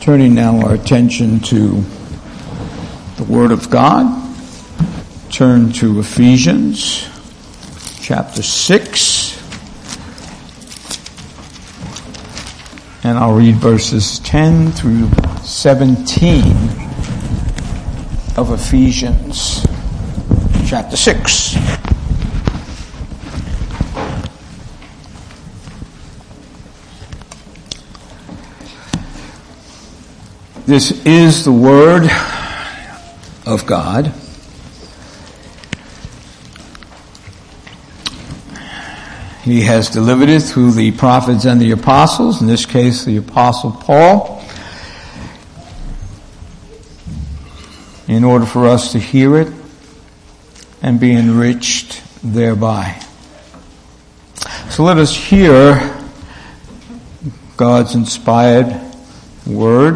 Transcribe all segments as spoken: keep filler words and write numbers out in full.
Turning now our attention to the Word of God, turn to Ephesians chapter six, and I'll read verses ten through seventeen of Ephesians chapter six. This is the Word of God. He has delivered it through the prophets and the apostles, in this case the Apostle Paul, in order for us to hear it and be enriched thereby. So let us hear God's inspired Word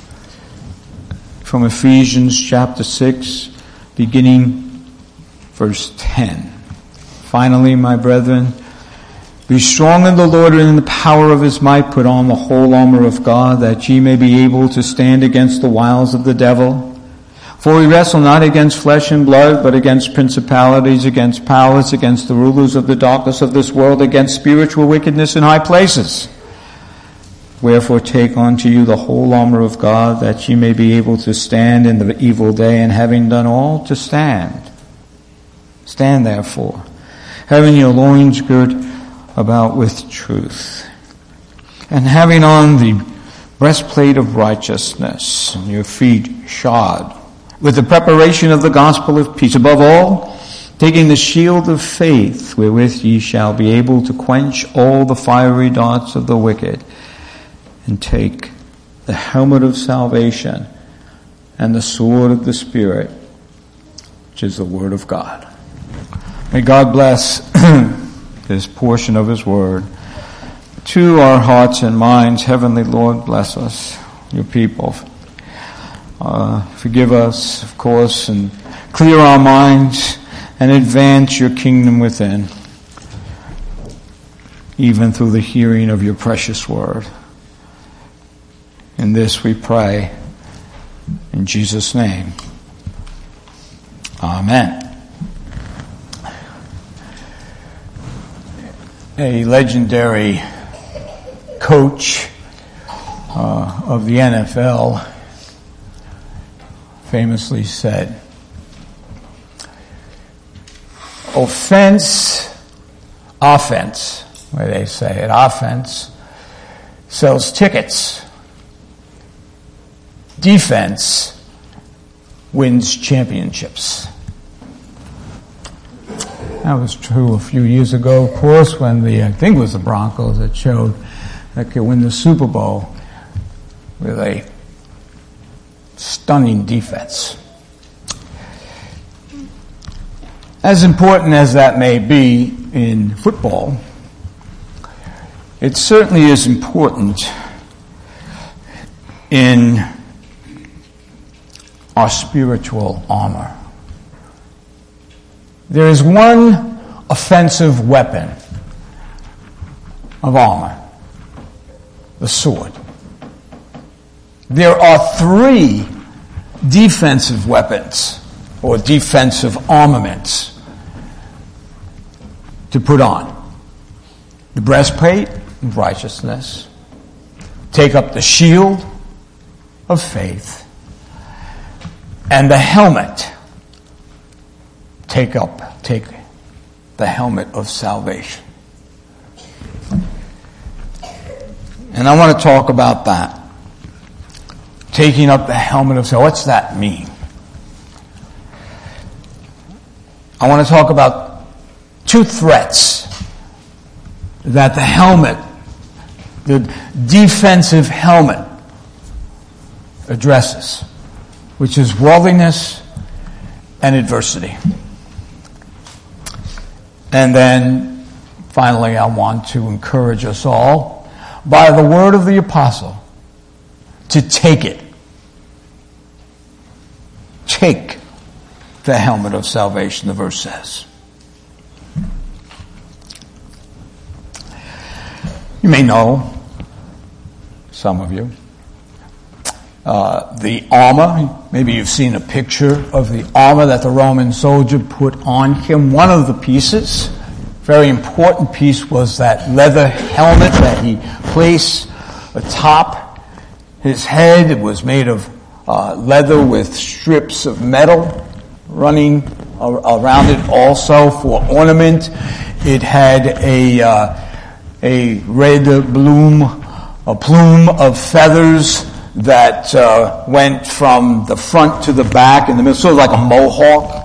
from Ephesians chapter six, beginning verse ten. Finally, my brethren, be strong in the Lord and in the power of his might. Put on the whole armor of God, that ye may be able to stand against the wiles of the devil. For we wrestle not against flesh and blood, but against principalities, against powers, against the rulers of the darkness of this world, against spiritual wickedness in high places. Wherefore take unto you the whole armor of God, that ye may be able to stand in the evil day, and having done all, to stand. Stand therefore, having your loins girt about with truth, and having on the breastplate of righteousness, and your feet shod with the preparation of the gospel of peace. Above all, taking the shield of faith, wherewith ye shall be able to quench all the fiery darts of the wicked, and take the helmet of salvation and the sword of the Spirit, which is the Word of God. May God bless this portion of his Word to our hearts and minds. Heavenly Lord, bless us, your people. Uh, forgive us, of course, and clear our minds and advance your kingdom within, even through the hearing of your precious Word. In this we pray, in Jesus' name. Amen. A legendary coach uh, of the N F L famously said, offense, offense, where they say it, offense sells tickets. Defense wins championships. That was true a few years ago, of course, when the, I think it was the Broncos that showed that could win the Super Bowl with a stunning defense. As important as that may be in football, it certainly is important in our spiritual armor. There is one offensive weapon of armor, the sword. There are three defensive weapons or defensive armaments to put on. The breastplate of righteousness, take up the shield of faith, and the helmet, take up, take the helmet of salvation. And I want to talk about that. Taking up the helmet of salvation. What's that mean? I want to talk about two threats that the helmet, the defensive helmet, addresses, which is worldliness and adversity. And then, finally, I want to encourage us all, by the word of the apostle, to take it. Take the helmet of salvation, the verse says. You may know, some of you, uh, the armor. Maybe you've seen a picture of the armor that the Roman soldier put on him. One of the pieces, very important piece, was that leather helmet that he placed atop his head. It was made of uh, leather with strips of metal running around it also for ornament. It had a uh, a red bloom, a plume of feathers that uh, went from the front to the back in the middle, sort of like a mohawk.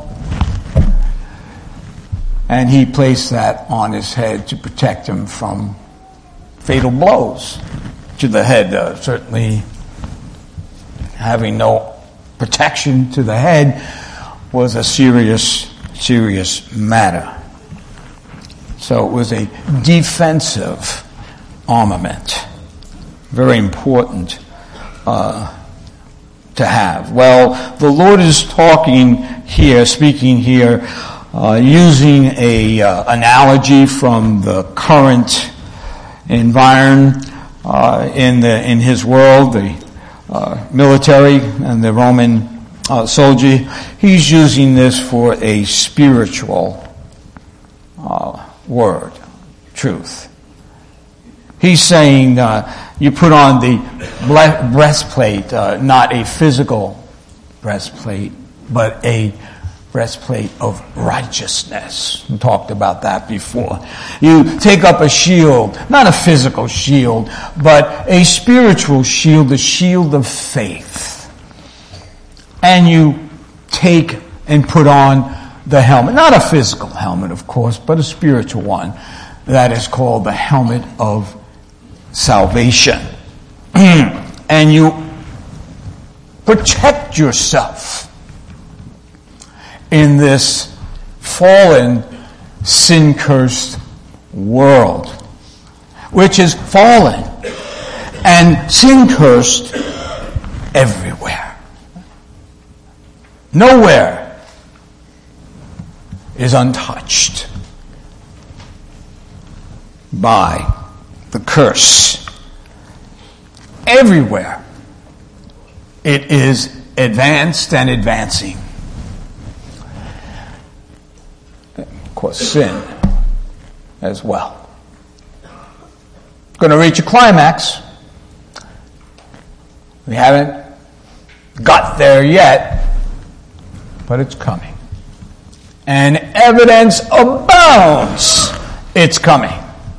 And he placed that on his head to protect him from fatal blows to the head. Uh, certainly having no protection to the head was a serious, serious matter. So it was a defensive armament. Very important uh, to have. Well, the Lord is talking here, speaking here, uh, using a uh, analogy from the current environment uh, in the in His world, the uh, military and the Roman Uh, soldier. He's using this for a spiritual uh, word, truth. He's saying uh, you put on the breastplate, uh, not a physical breastplate, but a breastplate of righteousness. We talked about that before. You take up a shield, not a physical shield, but a spiritual shield, the shield of faith. And you take and put on the helmet. Not a physical helmet, of course, but a spiritual one. That is called the helmet of salvation. And you protect yourself in this fallen, sin-cursed world, which is fallen and sin-cursed everywhere. Nowhere is untouched by the curse. Everywhere it is advanced and advancing. Of course, sin as well. Going to reach a climax. We haven't got there yet, but it's coming. And evidence abounds it's coming.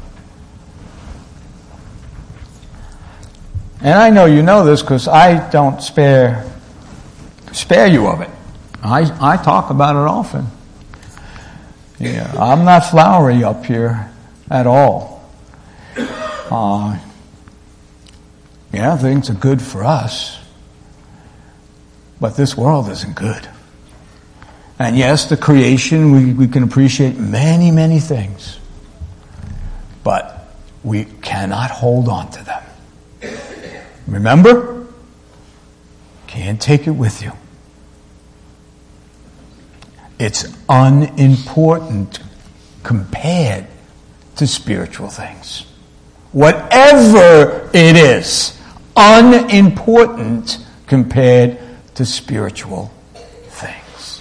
And I know you know this because I don't spare spare you of it. I, I talk about it often. Yeah, I'm not flowery up here at all. Uh, yeah, things are good for us, but this world isn't good. And yes, the creation, we, we can appreciate many, many things. But we cannot hold on to them. Remember? Can't take it with you. It's unimportant compared to spiritual things. Whatever it is, unimportant compared to spiritual things.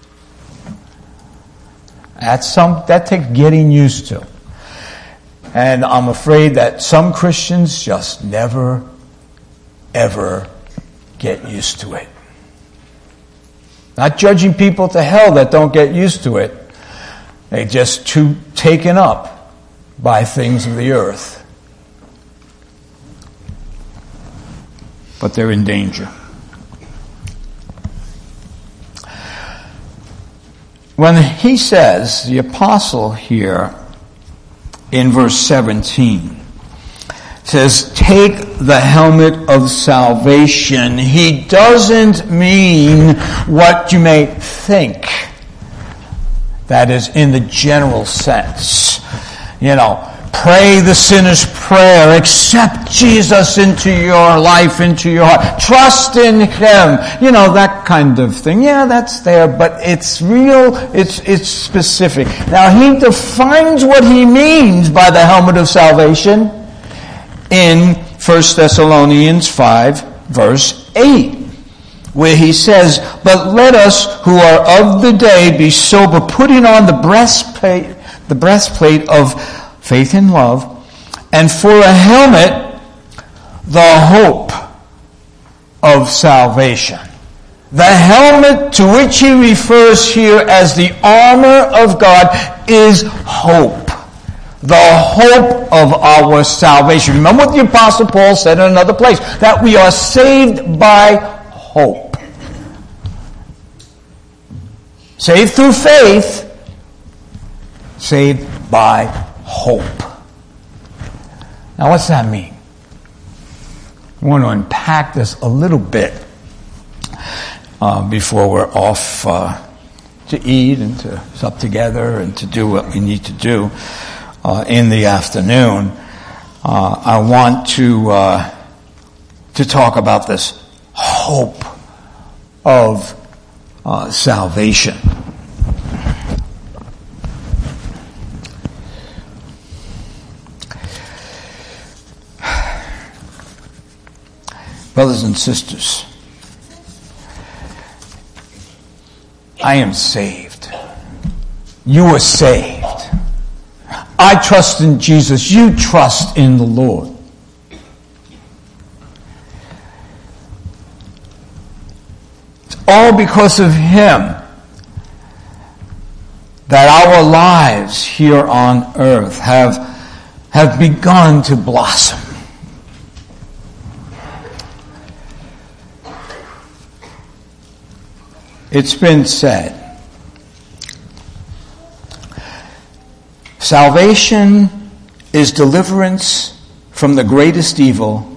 That's some, that takes getting used to. And I'm afraid that some Christians just never, ever get used to it. Not judging people to hell that don't get used to it. They're just too taken up by things of the earth. But they're in danger. When he says, the apostle here in verse seventeen, says, take the helmet of salvation, he doesn't mean what you may think. That is in the general sense. You know, pray the sinner's prayer, accept Jesus into your life, into your heart, trust in Him, you know, that kind of thing. Yeah, that's there, but it's real, it's it's specific. Now, he defines what he means by the helmet of salvation in First Thessalonians five, verse eight, where he says, "But let us who are of the day be sober, putting on the breastplate, the breastplate of faith and love, and for a helmet, the hope of salvation." The helmet to which he refers here as the armor of God is hope. The hope of our salvation. Remember what the Apostle Paul said in another place, that we are saved by hope. Saved through faith, saved by hope. Now what's that mean? I want to unpack this a little bit uh, before we're off uh, to eat and to sup together and to do what we need to do uh, in the afternoon. Uh, I want to uh, to talk about this hope of uh, salvation. Brothers and sisters, I am saved. You are saved. I trust in Jesus. You trust in the Lord. It's all because of Him that our lives here on earth have, have begun to blossom. It's been said, salvation is deliverance from the greatest evil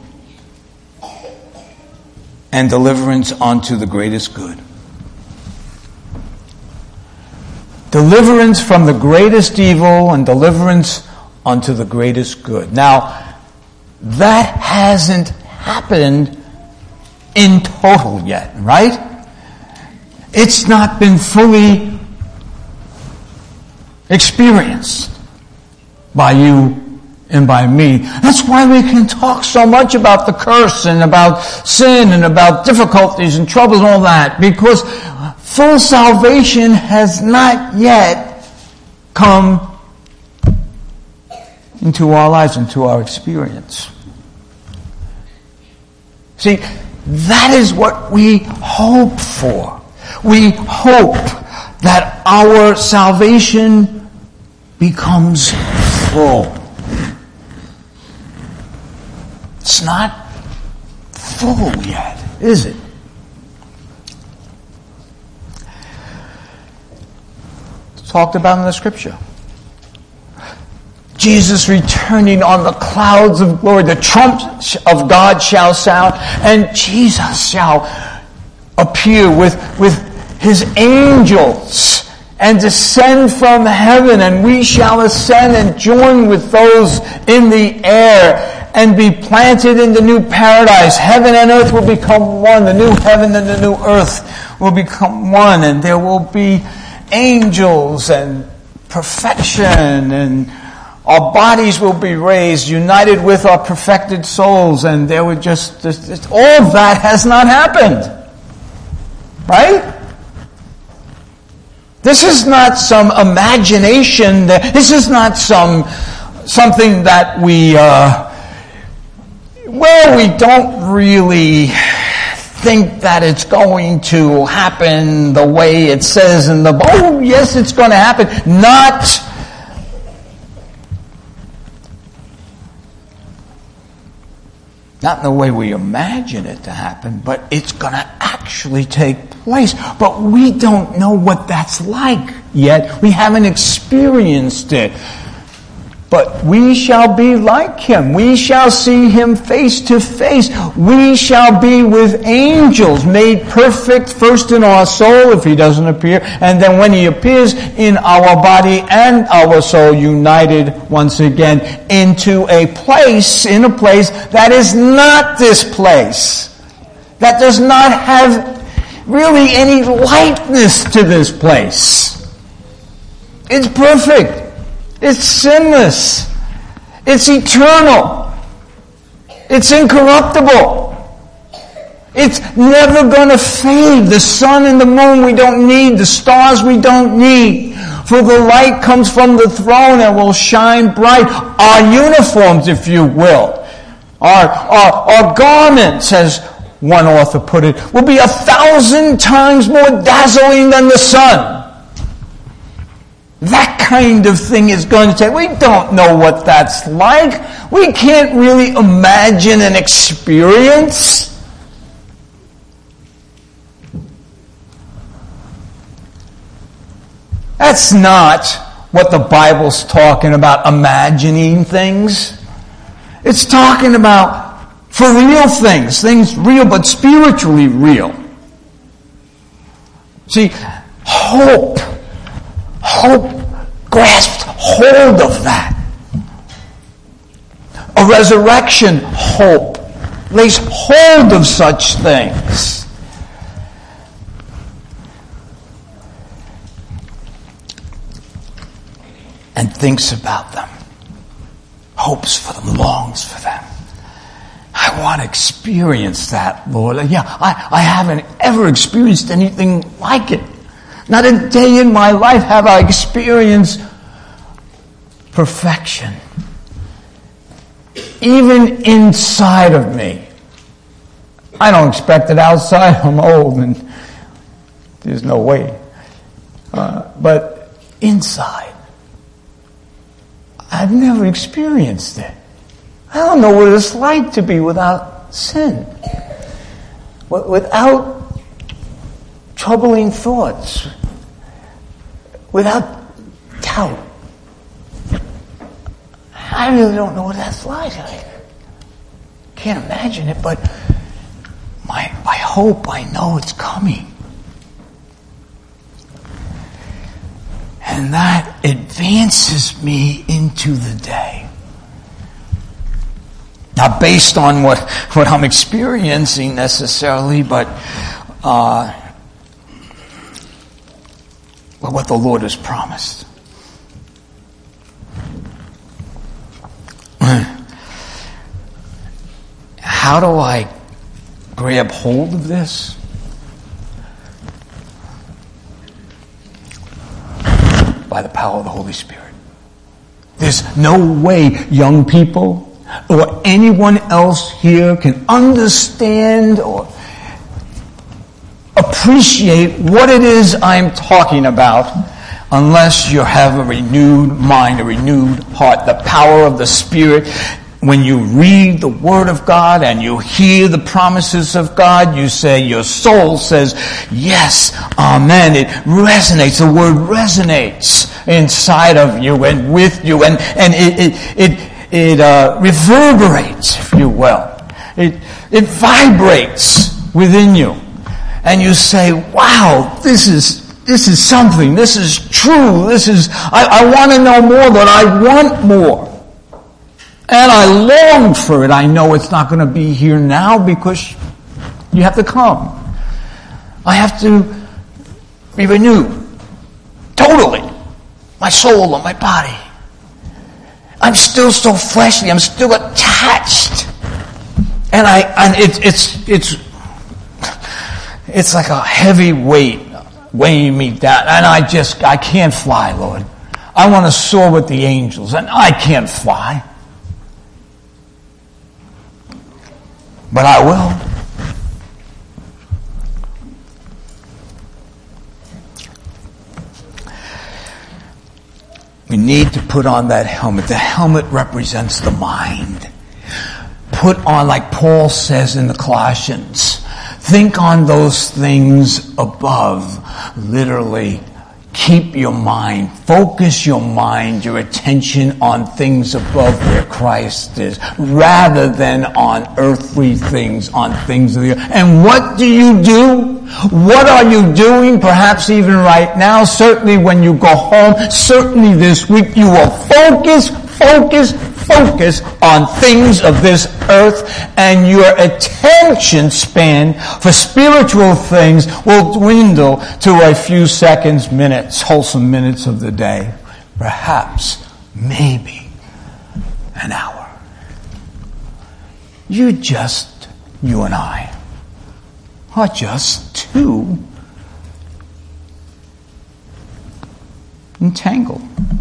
and deliverance unto the greatest good. Deliverance from the greatest evil and deliverance unto the greatest good. Now, that hasn't happened in total yet, right? It's not been fully experienced by you and by me. That's why we can talk so much about the curse and about sin and about difficulties and troubles and all that, because full salvation has not yet come into our lives, into our experience. See, that is what we hope for. We hope that our salvation becomes full. It's not full yet, is it? It's talked about in the Scripture. Jesus returning on the clouds of glory. The trump of God shall sound, and Jesus shall appear with, with His angels and descend from heaven, and we shall ascend and join with those in the air and be planted in the new paradise. Heaven and earth will become one. The new heaven and the new earth will become one, and there will be angels and perfection, and our bodies will be raised, united with our perfected souls, and there would just, just, just all that has not happened. Right? This is not some imagination. This is not some something that we, uh, well, we don't really think that it's going to happen the way it says in the Bible. Oh, yes, it's going to happen. Not Not in the way we imagine it to happen, but it's going to actually take place. But we don't know what that's like yet. We haven't experienced it. But we shall be like Him. We shall see Him face to face. We shall be with angels, made perfect first in our soul if He doesn't appear, and then when He appears in our body and our soul, united once again into a place, in a place that is not this place, that does not have really any likeness to this place. It's perfect. It's sinless. It's eternal. It's incorruptible. It's never going to fade. The sun and the moon we don't need. The stars we don't need. For the light comes from the throne and will shine bright. Our uniforms, if you will, our, our, our garments, as one author put it, will be a thousand times more dazzling than the sun. That kind of thing is going to take. We don't know what that's like. We can't really imagine an experience. That's not what the Bible's talking about, imagining things. It's talking about for real things, things real but spiritually real. See, hope, hope grasped hold of that. A resurrection hope lays hold of such things. And thinks about them, hopes for them, longs for them. I want to experience that, Lord. Yeah, I, I haven't ever experienced anything like it. Not a day in my life have I experienced perfection. Even inside of me. I don't expect it outside. I'm old and there's no way. Uh, but inside, I've never experienced it. I don't know what it's like to be without sin. Without troubling thoughts. Without doubt. I really don't know what that's like. I can't imagine it, but my, I hope I know it's coming. And that advances me into the day. Not based on what, what I'm experiencing necessarily, but uh, what the Lord has promised. How do I grab hold of this? By the power of the Holy Spirit. There's no way young people or anyone else here can understand or appreciate what it is I'm talking about unless you have a renewed mind, a renewed heart. The power of the Spirit. When you read the Word of God and you hear the promises of God, you say, your soul says, yes, amen. It resonates. The Word resonates inside of you and with you, and, and it, it, it, it uh, reverberates, if you will. It, it vibrates within you. And you say, wow, this is, this is something. This is true. This is, I, I want to know more, but I want more. And I long for it. I know it's not going to be here now because you have to come. I have to be renewed. Totally. My soul and my body. I'm still so fleshly. I'm still attached. And I, and it, it's, it's, it's like a heavy weight weighing me down. And I just, I can't fly, Lord. I want to soar with the angels and I can't fly. But I will. We need to put on that helmet. The helmet represents the mind. Put on, like Paul says in the Colossians, think on those things above. Literally, keep your mind, focus your mind, your attention on things above where Christ is, rather than on earthly things, on things of the earth. And what do you do? What are you doing? Perhaps even right now, certainly when you go home, certainly this week, you will focus, focus, focus on things of this earth, and your attention span for spiritual things will dwindle to a few seconds, minutes, wholesome minutes of the day. Perhaps, maybe, an hour. You just, you and I. are just too entangled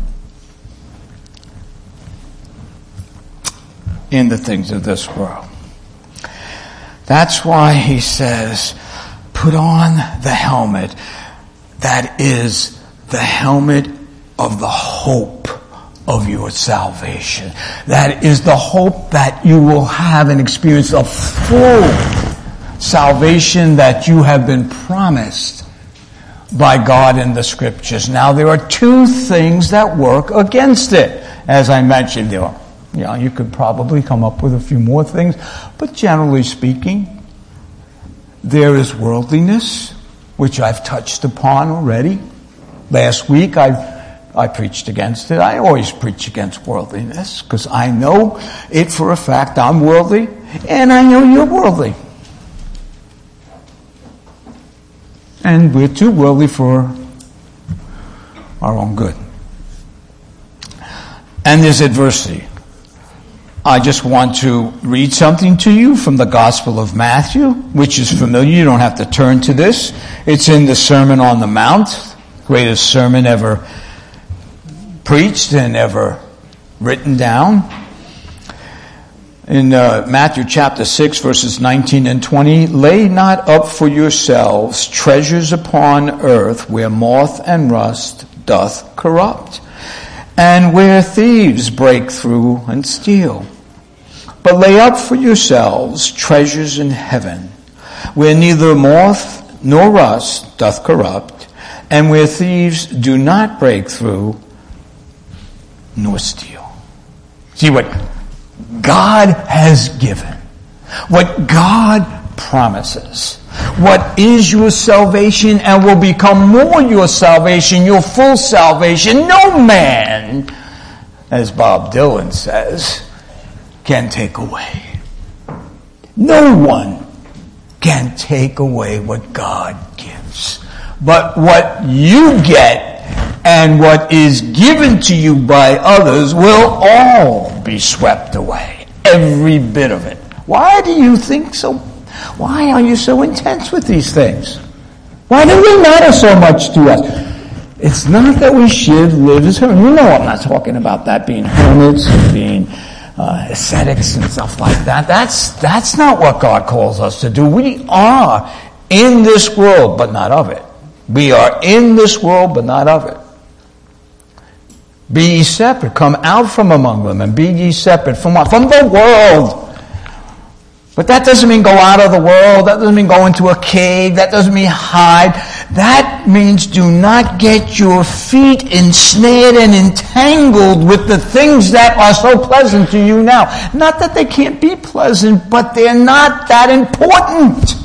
in the things of this world. That's why he says, put on the helmet. That is the helmet of the hope of your salvation. That is the hope that you will have and experience a full salvation that you have been promised by God in the Scriptures. Now, there are two things that work against it. As I mentioned, there are, you know, you could probably come up with a few more things, but generally speaking, there is worldliness, which I've touched upon already. Last week, I I preached against it. I always preach against worldliness because I know it for a fact I'm worldly, and I know you're worldly. And we're too worldly for our own good. And there's adversity. I just want to read something to you from the Gospel of Matthew, which is familiar. You don't have to turn to this. It's in the Sermon on the Mount, greatest sermon ever preached and ever written down. In uh, Matthew chapter six, verses nineteen and twenty, lay not up for yourselves treasures upon earth where moth and rust doth corrupt, and where thieves break through and steal. But lay up for yourselves treasures in heaven, where neither moth nor rust doth corrupt, and where thieves do not break through nor steal. See what God has given, what God promises, what is your salvation and will become more your salvation, your full salvation. No man, as Bob Dylan says, can take away. No one can take away what God gives. But what you get and what is given to you by others will all be swept away. Every bit of it. Why do you think so? Why are you so intense with these things? Why do they matter so much to us? It's not that we should live as hermits. You know I'm not talking about that, being hermits, being uh, ascetics and stuff like that. That's, that's not what God calls us to do. We are in this world, but not of it. We are in this world, but not of it. Be ye separate. Come out from among them and be ye separate. From what? From the world. But that doesn't mean go out of the world. That doesn't mean go into a cave. That doesn't mean hide. That means do not get your feet ensnared and entangled with the things that are so pleasant to you now. Not that they can't be pleasant, but they're not that important.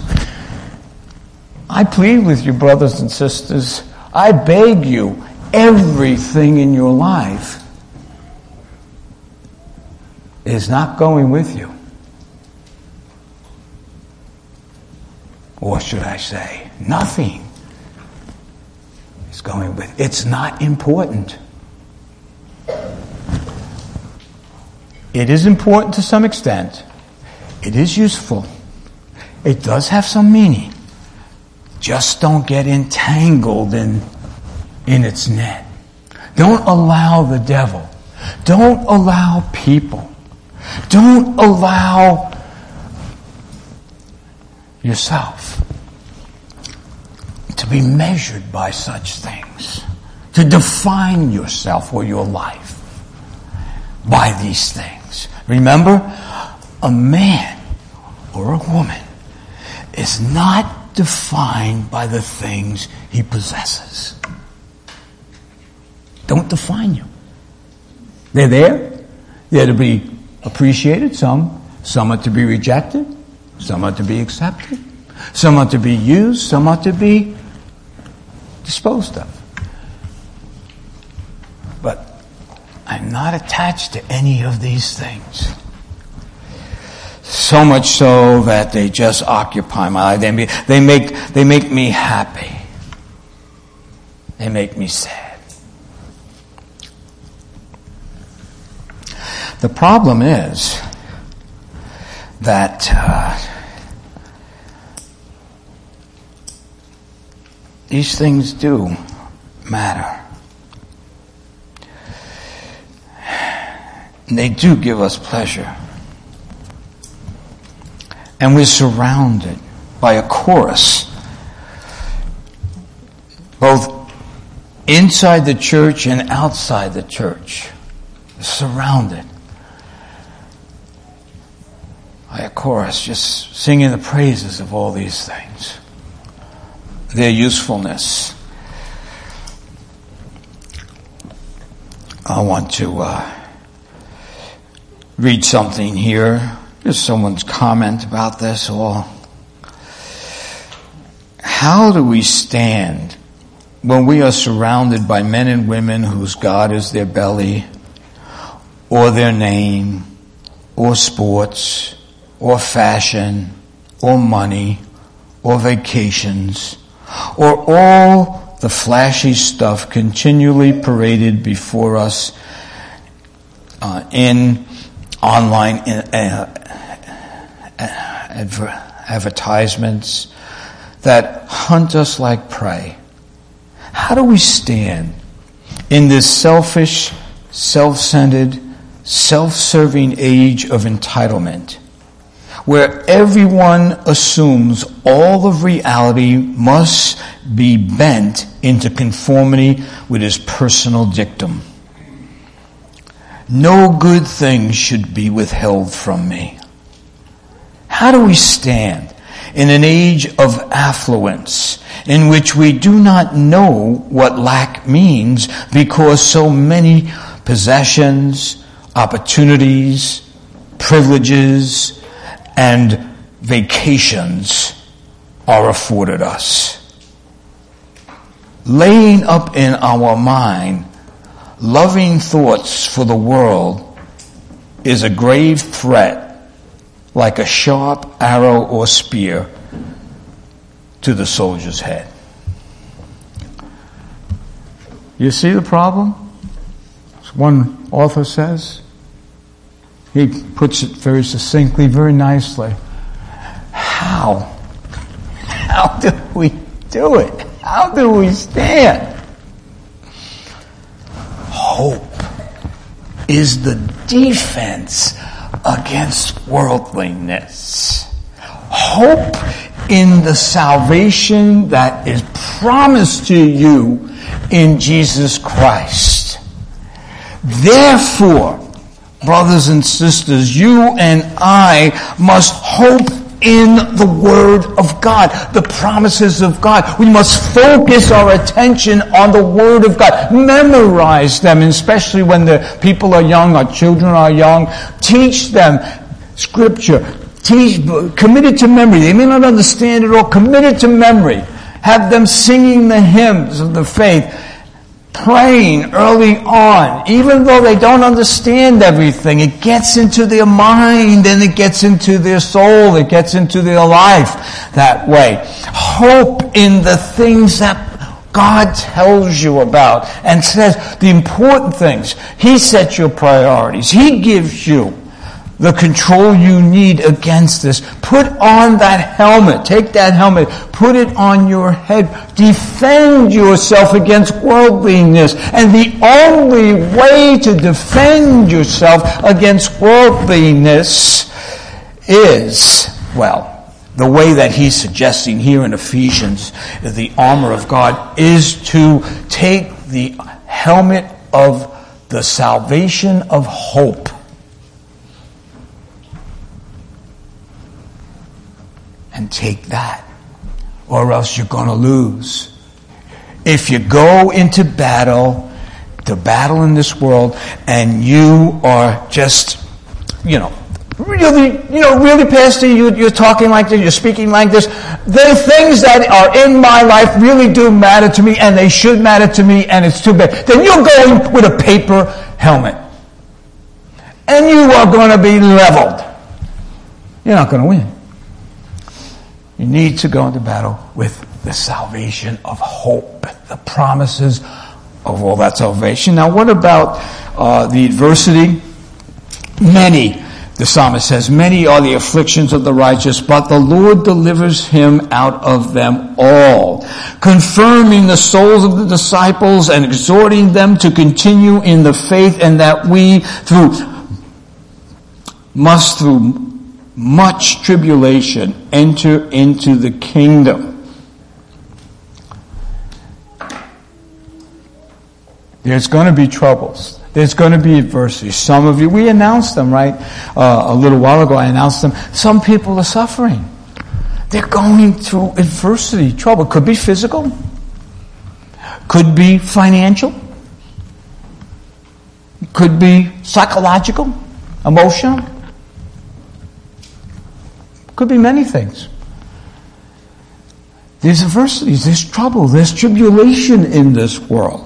I plead with you, brothers and sisters. I beg you, everything in your life is not going with you. Or should I say, nothing is going with. It's not important. It is important to some extent. It is useful. It does have some meaning. Just don't get entangled in, in its net. Don't allow the devil. Don't allow people. Don't allow yourself to be measured by such things. To define yourself or your life by these things. Remember, a man or a woman is not defined by the things he possesses. Don't define you. They're there. They're to be appreciated. Some, some are to be rejected. Some are to be accepted. Some are to be used. Some are to be disposed of. But I'm not attached to any of these things. So much so that they just occupy my life. They make, they make, they make me happy. They make me sad. The problem is that uh, these things do matter. And they do give us pleasure. And we're surrounded by a chorus, both inside the church and outside the church. We're surrounded by a chorus just singing the praises of all these things, their usefulness. I want to uh, read something here. Just someone's comment about this all. How do we stand when we are surrounded by men and women whose God is their belly, or their name, or sports, or fashion, or money, or vacations, or all the flashy stuff continually paraded before us uh, in online uh, adver- advertisements that hunt us like prey? How do we stand in this selfish, self-centered, self-serving age of entitlement, where everyone assumes all of reality must be bent into conformity with his personal dictum? No good thing should be withheld from me. How do we stand in an age of affluence in which we do not know what lack means because so many possessions, opportunities, privileges, and vacations are afforded us? Laying up in our mind loving thoughts for the world is a grave threat, like a sharp arrow or spear to the soldier's head. You see the problem? As one author says, he puts it very succinctly, very nicely. How? How do we do it? How do we stand? Hope is the defense against worldliness. Hope in the salvation that is promised to you in Jesus Christ. Therefore, brothers and sisters, you and I must hope in the Word of God, the promises of God. We must focus our attention on the Word of God. Memorize them, especially when the people are young, our children are young. Teach them Scripture. Teach, commit it to memory. They may not understand it all. Commit it to memory. Have them singing the hymns of the faith, praying early on, even though they don't understand everything. It gets into their mind and it gets into their soul. It gets into their life that way. Hope in the things that God tells you about and says the important things. He sets your priorities. He gives you the control you need against this. Put on that helmet. Take that helmet. Put it on your head. Defend yourself against worldliness. And the only way to defend yourself against worldliness is, well, the way that he's suggesting here in Ephesians, the armor of God, is to take the helmet of the salvation of hope. And take that, or else you're going to lose. If you go into battle, to battle in this world, and you are just, you know, really, you know, really, Pastor, you, you're talking like this, you're speaking like this. The things that are in my life really do matter to me, and they should matter to me, and it's too bad. Then you're going with a paper helmet. And you are going to be leveled. You're not going to win. You need to go into battle with the salvation of hope, the promises of all that salvation. Now, what about uh, the adversity? Many The psalmist says, many are the afflictions of the righteous, but the Lord delivers him out of them all, confirming the souls of the disciples and exhorting them to continue in the faith, and that we through must through much tribulation enter into the kingdom. There's going to be troubles. There's going to be adversity. Some of you, we announced them, right? Uh, a little while ago, I announced them. Some people are suffering. They're going through adversity, trouble. Could be physical. Could be financial. Could be psychological, emotional. Could be many things. There's adversities, there's trouble, there's tribulation in this world.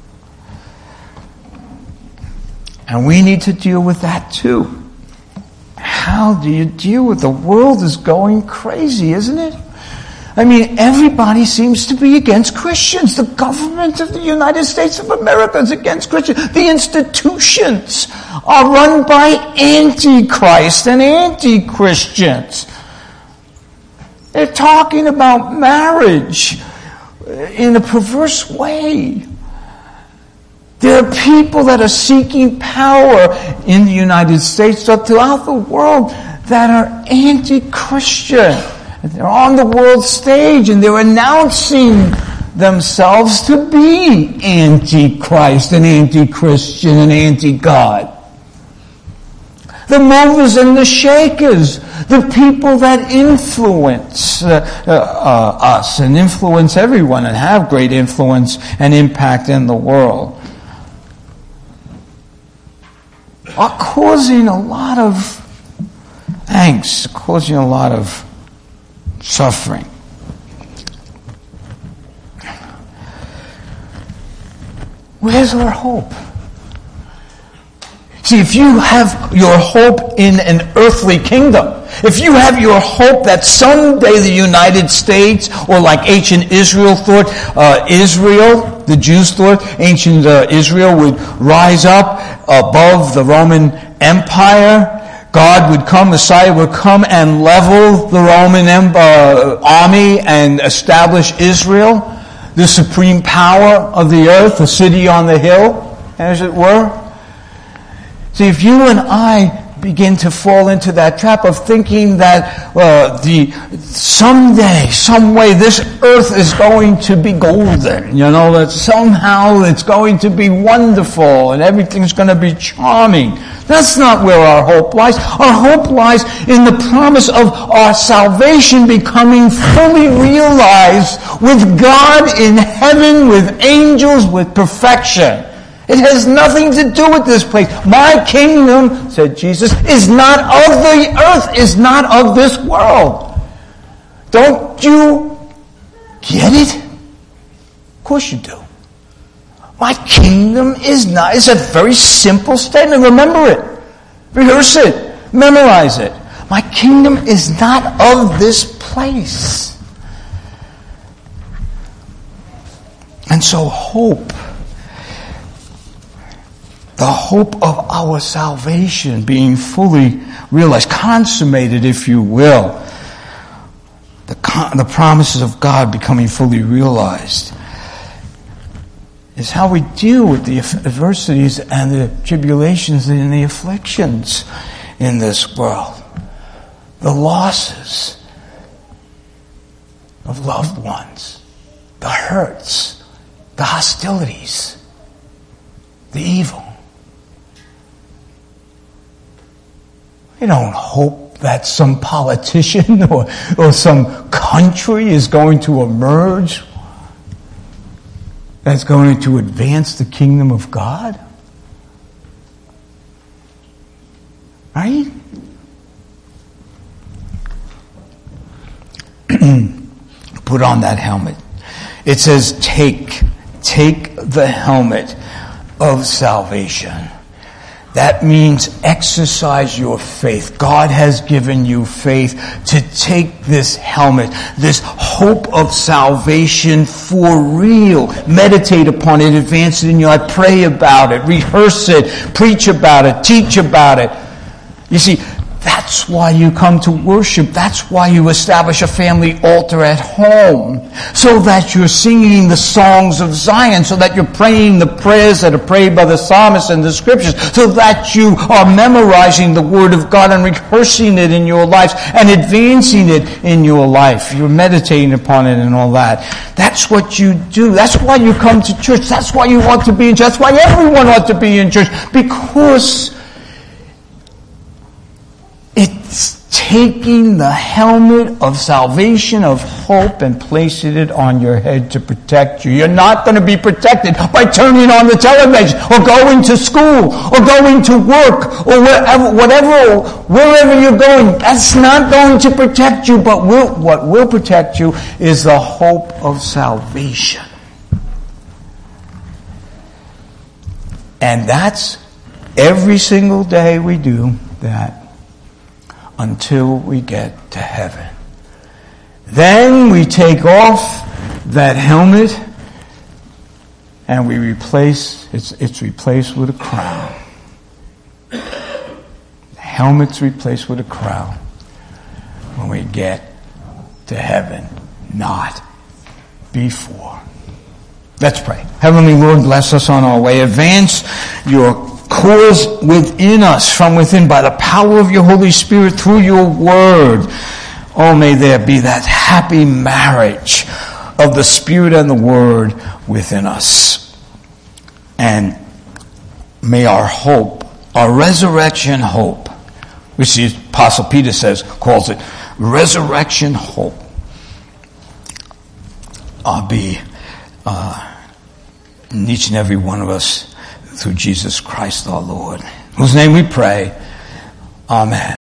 And we need to deal with that too. How do you deal with the world is going crazy, isn't it? I mean, everybody seems to be against Christians. The government of the United States of America is against Christians. The institutions are run by antichrist and anti-Christians. They're talking about marriage in a perverse way. There are people that are seeking power in the United States or throughout the world that are anti-Christian. They're on the world stage and they're announcing themselves to be anti-Christ and anti-Christian and anti-God. The movers and the shakers, the people that influence uh, uh, uh, us and influence everyone and have great influence and impact in the world, are causing a lot of angst, causing a lot of suffering. Where's our hope? See, if you have your hope in an earthly kingdom, if you have your hope that someday the United States, or like ancient Israel thought, uh, Israel, the Jews thought, ancient uh, Israel would rise up above the Roman Empire, God would come, Messiah would come and level the Roman uh, army and establish Israel, the supreme power of the earth, the city on the hill, as it were. See, if you and I begin to fall into that trap of thinking that uh, the someday, some way, this earth is going to be golden, you know, that somehow it's going to be wonderful and everything's going to be charming. That's not where our hope lies. Our hope lies in the promise of our salvation becoming fully realized with God in heaven, with angels, with perfection. It has nothing to do with this place. My kingdom, said Jesus, is not of the earth, is not of this world. Don't you get it? Of course you do. My kingdom is not, it's a very simple statement. Remember it. Rehearse it. Memorize it. My kingdom is not of this place. And so hope, the hope of our salvation being fully realized, consummated, if you will, the, con- the promises of God becoming fully realized, is how we deal with the adversities and the tribulations and the afflictions in this world. The losses of loved ones, the hurts, the hostilities, the evil. We don't hope that some politician or, or some country is going to emerge that's going to advance the kingdom of God. Right? Put on that helmet. It says, take, take the helmet of salvation. That means exercise your faith. God has given you faith to take this helmet, this hope of salvation for real. Meditate upon it, advance it in your life, pray about it, rehearse it, preach about it, teach about it. You see, That's why you come to worship. That's why you establish a family altar at home. So that you're singing the songs of Zion. So that you're praying the prayers that are prayed by the psalmist in the scriptures. So that you are memorizing the word of God and rehearsing it in your lives and advancing it in your life. You're meditating upon it and all that. That's what you do. That's why you come to church. That's why you ought to be in church. That's why everyone ought to be in church. Because it's taking the helmet of salvation, of hope, and placing it on your head to protect you. You're not going to be protected by turning on the television or going to school or going to work or wherever, whatever, wherever you're going. That's not going to protect you, but will, what will protect you is the hope of salvation. And that's every single day we do that. Until we get to heaven. Then we take off that helmet and we replace, it's, it's replaced with a crown. The helmet's replaced with a crown when we get to heaven, not before. Let's pray. Heavenly Lord, bless us on our way. Advance your cause within us, from within, by the power of your Holy Spirit through your word. Oh, may there be that happy marriage of the Spirit and the Word within us. And may our hope, our resurrection hope, which the Apostle Peter says, calls it resurrection hope, uh, be uh, in each and every one of us through Jesus Christ our Lord, in whose name we pray. Amen.